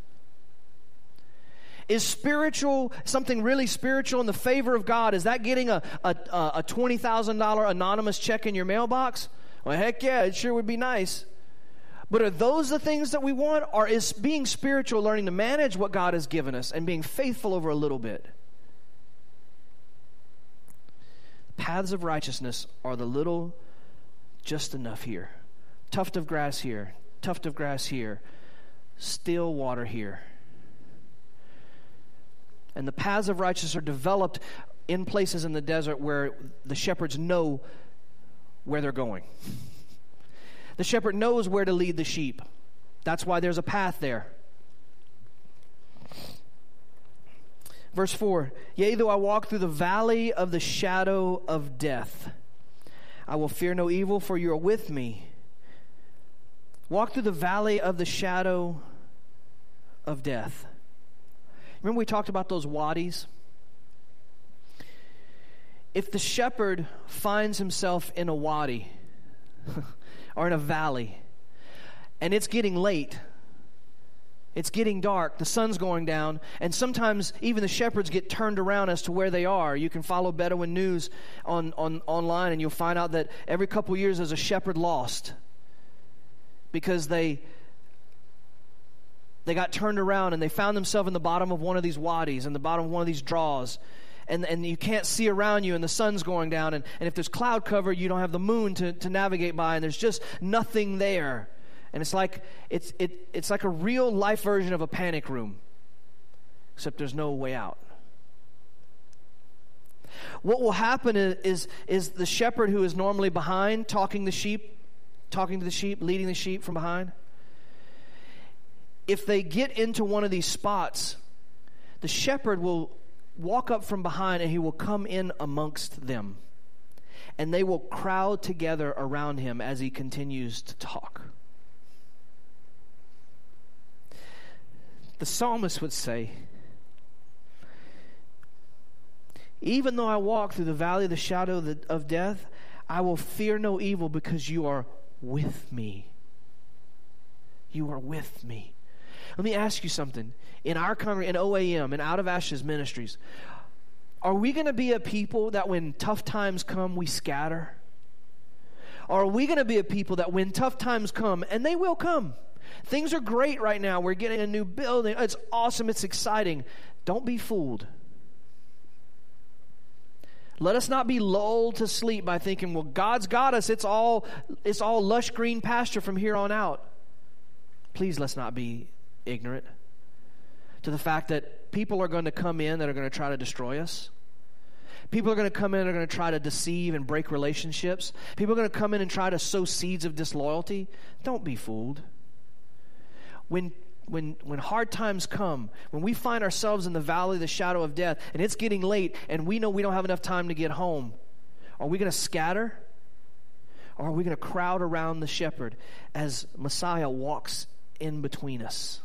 Is spiritual something really spiritual in the favor of God? Is that getting a $20,000 anonymous check in your mailbox? Well, heck yeah, it sure would be nice. But are those the things that we want? Or is being spiritual learning to manage what God has given us and being faithful over a little bit? Paths of righteousness are the little, just enough here. Tuft of grass here. Tuft of grass here. Still water here. And the paths of righteousness are developed in places in the desert where the shepherds know where they're going. The shepherd knows where to lead the sheep. That's why there's a path there. Verse 4, yea, though I walk through the valley of the shadow of death, I will fear no evil, for you are with me. Walk through the valley of the shadow of death. Remember we talked about those wadis? If the shepherd finds himself in a wadi or in a valley, and it's getting late, it's getting dark, the sun's going down, and sometimes even the shepherds get turned around as to where they are. You can follow Bedouin News online, and you'll find out that every couple of years there's a shepherd lost because they got turned around and they found themselves in the bottom of one of these wadis, in the bottom of one of these draws. And you can't see around you, and the sun's going down, and if there's cloud cover, you don't have the moon to navigate by, and there's just nothing there. And it's like a real life version of a panic room, except there's no way out. What will happen is the shepherd who is normally behind, talking to the sheep, leading the sheep from behind, if they get into one of these spots, the shepherd will walk up from behind and he will come in amongst them. And they will crowd together around him as he continues to talk. The psalmist would say, even though I walk through the valley of the shadow of death, I will fear no evil because you are with me. You are with me. Let me ask you something. In our congregation, in OAM, and Out of Ashes Ministries, are we going to be a people that when tough times come, we scatter? Or are we going to be a people that when tough times come, and they will come, things are great right now, we're getting a new building, it's awesome, it's exciting, don't be fooled. Let us not be lulled to sleep by thinking, well, God's got us, it's all lush green pasture from here on out. Please let's not be ignorant to the fact that people are going to come in that are going to try to destroy us. People are going to come in and are going to try to deceive and break relationships. People are going to come in and try to sow seeds of disloyalty. Don't be fooled. When hard times come, when we find ourselves in the valley of the shadow of death, and it's getting late, and we know we don't have enough time to get home, are we going to scatter? Or are we going to crowd around the shepherd as Messiah walks in between us?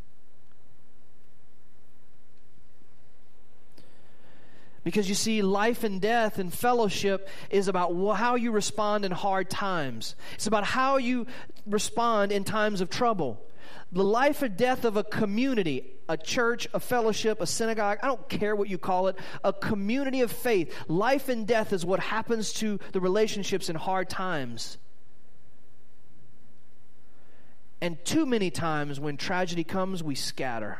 Because you see, life and death and fellowship is about how you respond in hard times. It's about how you respond in times of trouble. The life and death of a community, a church, a fellowship, a synagogue, I don't care what you call it, a community of faith. Life and death is what happens to the relationships in hard times. And too many times when tragedy comes, we scatter.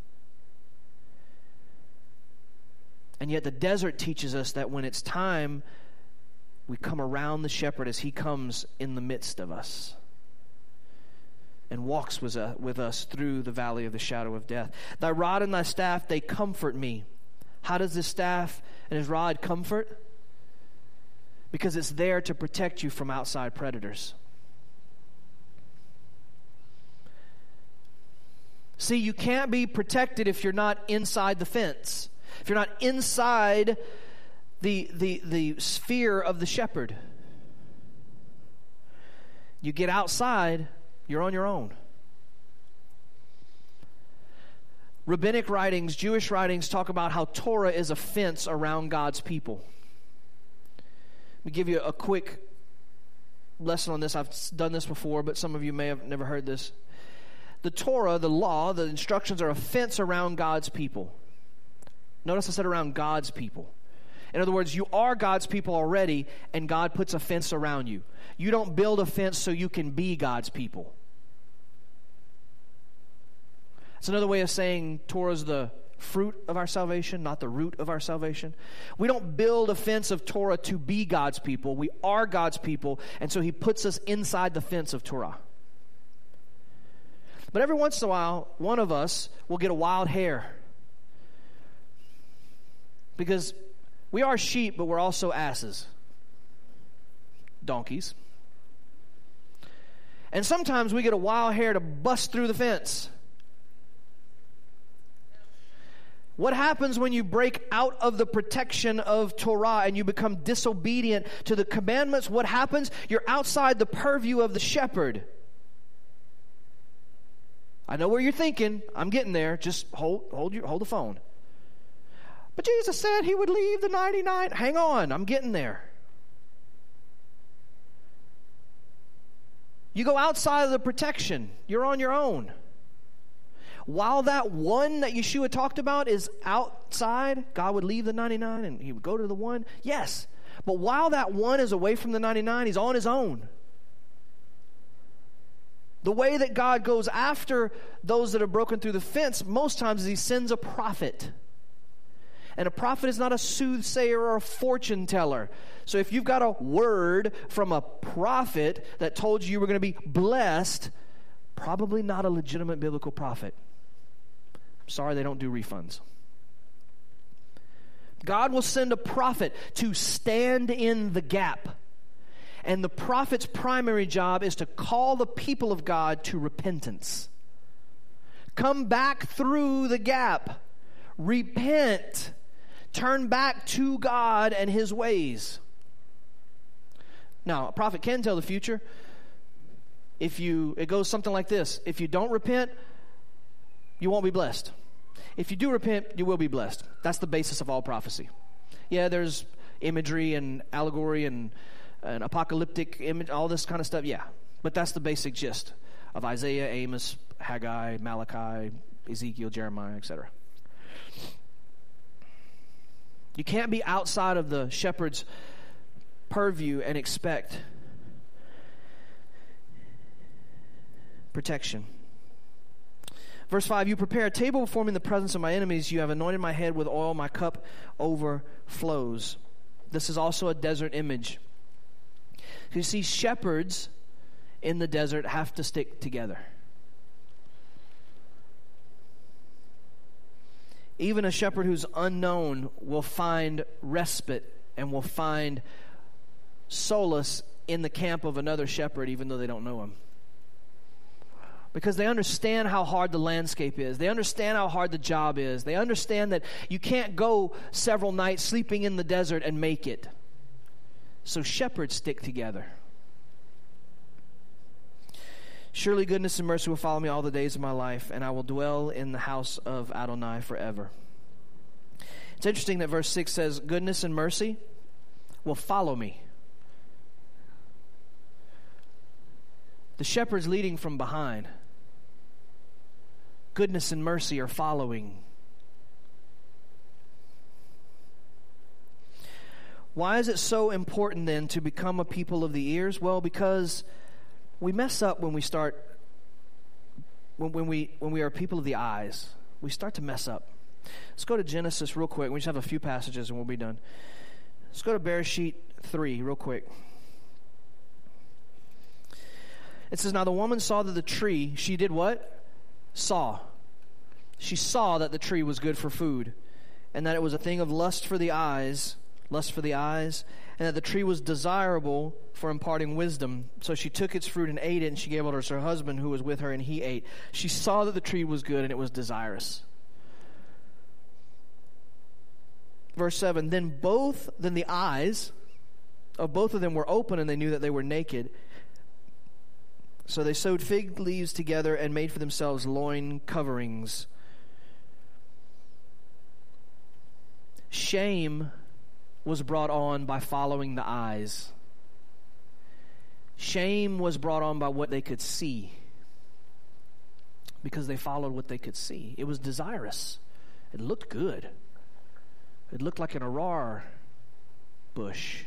And yet the desert teaches us that when it's time, we come around the shepherd as he comes in the midst of us and walks with us through the valley of the shadow of death. Thy rod and thy staff, they comfort me. How does this staff and his rod comfort? Because it's there to protect you from outside predators. See, you can't be protected if you're not inside the fence. If you're not inside the sphere of the shepherd. You get outside, you're on your own. Rabbinic writings, Jewish writings talk about how Torah is a fence around God's people. Let me give you a quick lesson on this. I've done this before, but some of you may have never heard this. The Torah, the law, the instructions are a fence around God's people. Notice I said around God's people. In other words, you are God's people already, and God puts a fence around you. You don't build a fence so you can be God's people. It's another way of saying Torah's the fruit of our salvation, not the root of our salvation. We don't build a fence of Torah to be God's people. We are God's people, and so he puts us inside the fence of Torah. But every once in a while, one of us will get a wild hair. Because we are sheep, but we're also asses. Donkeys. And sometimes we get a wild hair to bust through the fence. What happens when you break out of the protection of Torah and you become disobedient to the commandments? What happens? You're outside the purview of the shepherd. I know where you're thinking. I'm getting there. Just hold the phone. But Jesus said he would leave the 99. Hang on, I'm getting there. You go outside of the protection. You're on your own. While that one that Yeshua talked about is outside, God would leave the 99 and he would go to the one. Yes. But while that one is away from the 99, he's on his own. The way that God goes after those that have broken through the fence most times is he sends a prophet. And a prophet is not a soothsayer or a fortune teller. So if you've got a word from a prophet that told you were going to be blessed, probably not a legitimate biblical prophet. I'm sorry, they don't do refunds. God will send a prophet to stand in the gap. And the prophet's primary job is to call the people of God to repentance. Come back through the gap. Repent. Turn back to God and his ways. Now, a prophet can tell the future. It goes something like this. If you don't repent, you won't be blessed. If you do repent, you will be blessed. That's the basis of all prophecy. Yeah, there's imagery and allegory and apocalyptic image, all this kind of stuff. Yeah, but that's the basic gist of Isaiah, Amos, Haggai, Malachi, Ezekiel, Jeremiah, etc. You can't be outside of the shepherd's purview and expect protection. Verse 5, you prepare a table before me in the presence of my enemies. You have anointed my head with oil. My cup overflows. This is also a desert image. You see, shepherds in the desert have to stick together. Even a shepherd who's unknown will find respite and will find solace in the camp of another shepherd, even though they don't know him. Because they understand how hard the landscape is. They understand how hard the job is. They understand that you can't go several nights sleeping in the desert and make it. So shepherds stick together. Surely goodness and mercy will follow me all the days of my life, and I will dwell in the house of Adonai forever. It's interesting that verse 6 says, goodness and mercy will follow me. The shepherd's leading from behind. Goodness and mercy are following. Why is it so important then to become a people of the ears? Well, because we mess up when we start, when we are people of the eyes. We start to mess up. Let's go to Genesis real quick. We just have a few passages and we'll be done. Let's go to Bereshit 3 real quick. It says, now the woman saw that the tree, she did what? Saw. She saw that the tree was good for food, and that it was a thing of lust for the eyes, and that the tree was desirable for imparting wisdom. So she took its fruit and ate it, and she gave it to her husband who was with her, and he ate. She saw that the tree was good, and it was desirous. Verse 7, then the eyes of both of them were open, and they knew that they were naked. So they sewed fig leaves together and made for themselves loin coverings. Shame was brought on by following the eyes. Shame was brought on by what they could see, because they followed what they could see. It was desirous. It looked good. It looked like an arar bush.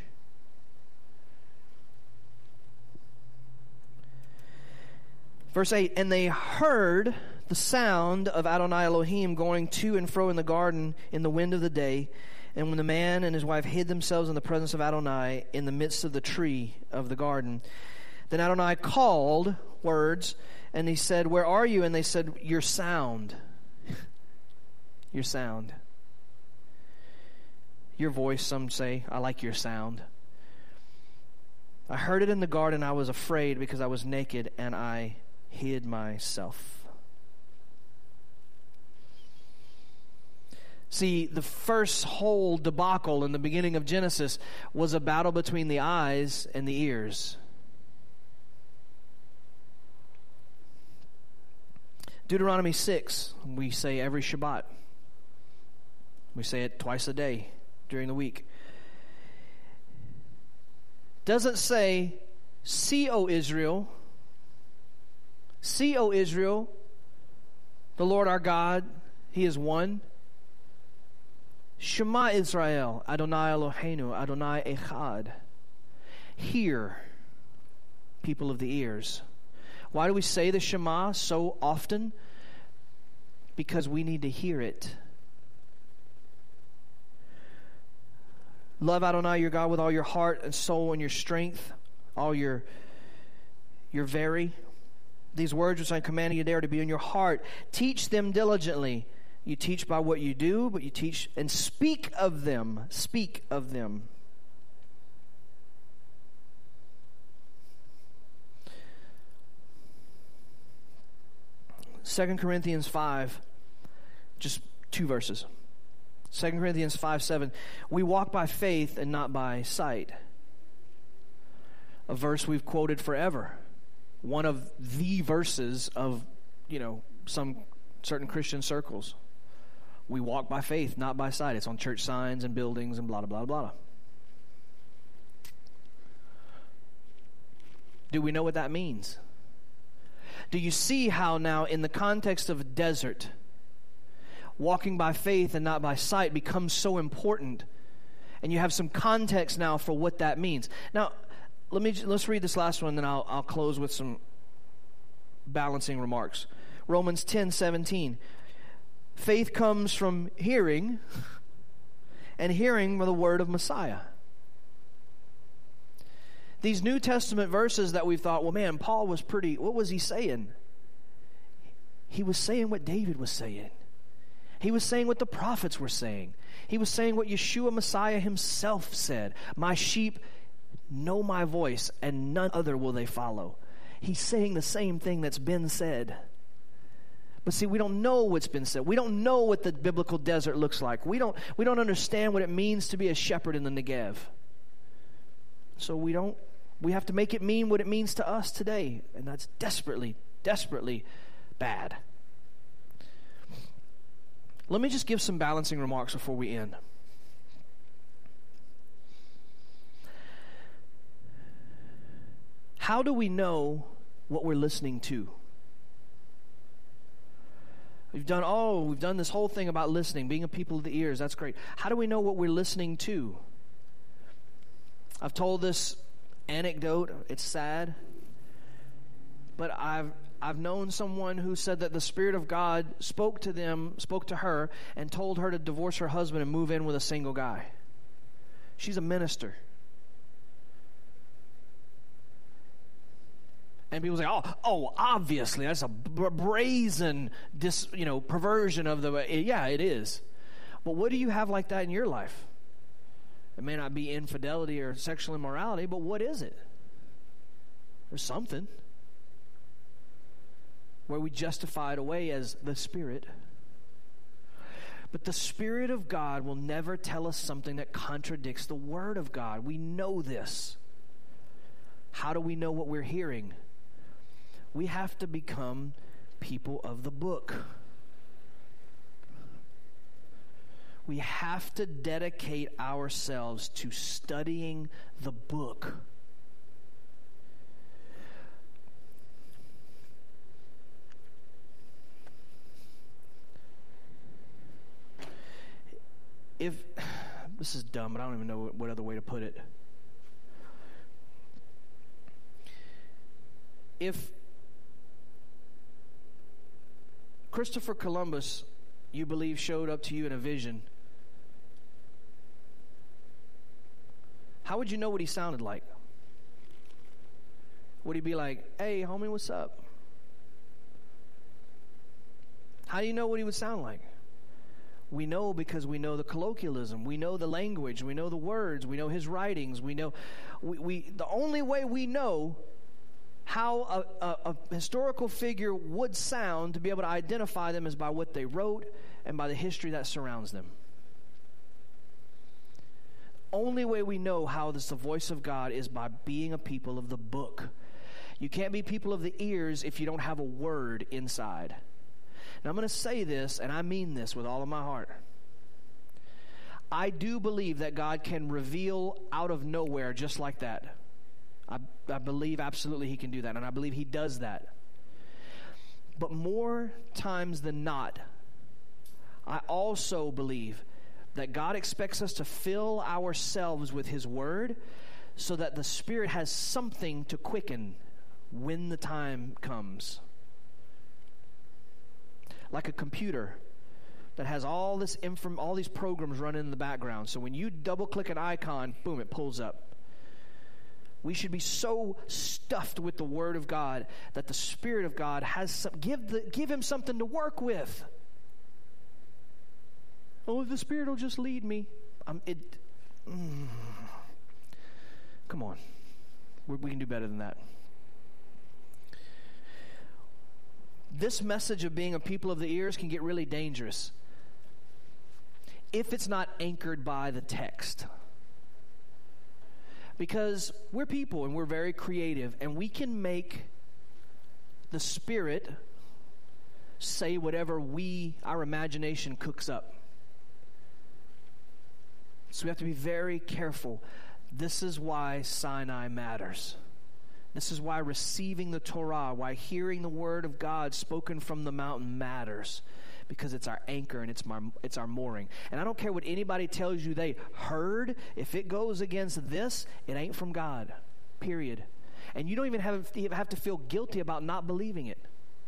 Verse 8, and they heard the sound of Adonai Elohim going to and fro in the garden in the wind of the day. And when the man and his wife hid themselves in the presence of Adonai in the midst of the tree of the garden, then Adonai called, words, and he said, where are you? And they said, your sound. Your sound. Your voice, some say, I like your sound. I heard it in the garden. I was afraid because I was naked and I hid myself. See, the first whole debacle in the beginning of Genesis was a battle between the eyes and the ears. Deuteronomy 6, we say every Shabbat. We say it twice a day during the week. Doesn't say, see, O Israel, the Lord our God, He is one. Shema Israel, Adonai Eloheinu, Adonai Echad. Hear, people of the ears. Why do we say the Shema so often? Because we need to hear it. Love Adonai your God with all your heart and soul and your strength, all your very. These words which I'm commanding you there to be in your heart. Teach them diligently. You teach by what you do, but you teach and speak of them. Speak of them. Second Corinthians 5, just 2 verses. 2 Corinthians 5:7. We walk by faith and not by sight. A verse we've quoted forever. One of the verses of, some certain Christian circles. We walk by faith, not by sight. It's on church signs and buildings and blah, blah, blah, blah. Do we know what that means? Do you see how now in the context of a desert, walking by faith and not by sight becomes so important? And you have some context now for what that means. Now, let's read this last one, then I'll close with some balancing remarks. Romans 10:17. Faith comes from hearing, and hearing by the word of Messiah. These New Testament verses that we've thought, well, man, Paul was what was he saying? He was saying what David was saying. He was saying what the prophets were saying. He was saying what Yeshua Messiah himself said. My sheep know my voice, and none other will they follow. He's saying the same thing that's been said. But see, we don't know what's been said. We don't know what the biblical desert looks like. We don't understand what it means to be a shepherd in the Negev. So we have to make it mean what it means to us today. And that's desperately, desperately bad. Let me just give some balancing remarks before we end. How do we know what we're listening to? We've done this whole thing about listening, being a people of the ears. That's great. How do we know what we're listening to? I've told this anecdote. It's sad. But I've known someone who said that the Spirit of God spoke to her, and told her to divorce her husband and move in with a single guy. She's a minister. And people say, oh, obviously, that's a brazen, perversion of the... Yeah, it is. But what do you have like that in your life? It may not be infidelity or sexual immorality, but what is it? There's something where we justify it away as the Spirit. But the Spirit of God will never tell us something that contradicts the Word of God. We know this. How do we know what we're hearing? We have to become people of the book. We have to dedicate ourselves to studying the book. This is dumb, but I don't even know what other way to put it. If Christopher Columbus, you believe, showed up to you in a vision. How would you know what he sounded like? Would he be like, "Hey, homie, what's up?" How do you know what he would sound like? We know because we know the colloquialism. We know the language. We know the words. We know his writings. We know. The only way we know how a historical figure would sound, to be able to identify them, is by what they wrote and by the history that surrounds them. Only way we know how this is the voice of God is by being a people of the book. You can't be people of the ears if you don't have a word inside. Now I'm going to say this, and I mean this with all of my heart. I do believe that God can reveal out of nowhere just like that. I believe absolutely He can do that, and I believe He does that. But more times than not, I also believe that God expects us to fill ourselves with His Word so that the Spirit has something to quicken when the time comes. Like a computer that has all these programs running in the background. So when you double-click an icon, boom, it pulls up. We should be so stuffed with the Word of God that the Spirit of God has give Him something to work with. Oh, the Spirit will just lead me. Come on. We can do better than that. This message of being a people of the ears can get really dangerous if it's not anchored by the text. Because we're people and we're very creative, and we can make the Spirit say whatever our imagination cooks up. So we have to be very careful. This is why Sinai matters. This is why receiving the Torah, why hearing the Word of God spoken from the mountain matters. Because it's our anchor and it's our mooring. And I don't care what anybody tells you they heard. If it goes against this, it ain't from God. Period. And you don't even have to feel guilty about not believing it.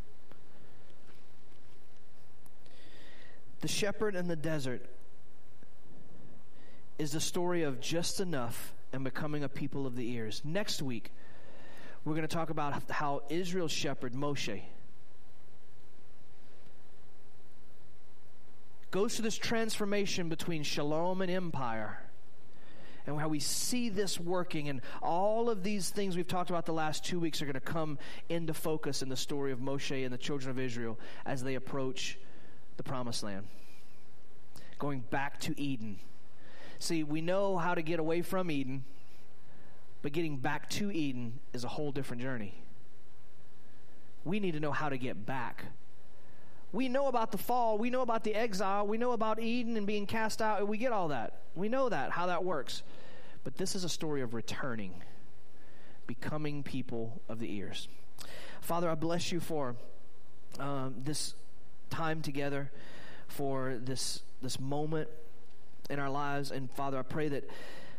The shepherd in the desert is the story of just enough and becoming a people of the ears. Next week, we're going to talk about how Israel's shepherd, Moshe, goes through this transformation between shalom and empire, and how we see this working, and all of these things we've talked about the last 2 weeks are going to come into focus in the story of Moshe and the children of Israel as they approach the promised land, going back to Eden. See, we know how to get away from Eden, but getting back to Eden is a whole different journey. We need to know how to get back. We know about the fall. We know about the exile. We know about Eden and being cast out. We get all that. We know that, how that works. But this is a story of returning, becoming people of the ears. Father, I bless you for this time together, for this moment in our lives. And Father, I pray that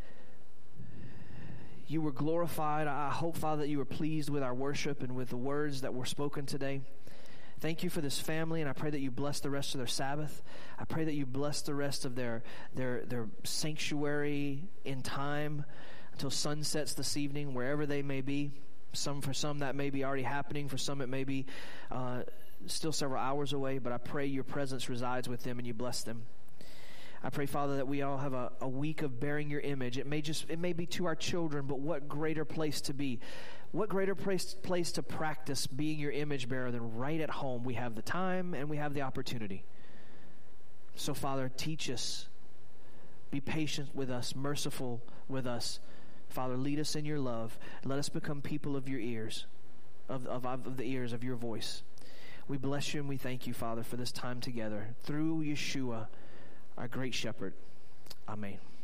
you were glorified. I hope, Father, that you were pleased with our worship and with the words that were spoken today. Thank you for this family, and I pray that you bless the rest of their Sabbath. I pray that you bless the rest of their sanctuary in time until sun sets this evening, wherever they may be. For some that may be already happening. For some it may be still several hours away. But I pray your presence resides with them and you bless them. I pray, Father, that we all have a week of bearing your image. It may be to our children, but what greater place to be? What greater place to practice being your image bearer than right at home? We have the time and we have the opportunity. So, Father, teach us. Be patient with us, merciful with us. Father, lead us in your love. Let us become people of your ears, of the ears of your voice. We bless you and we thank you, Father, for this time together through Yeshua, our great shepherd. Amen.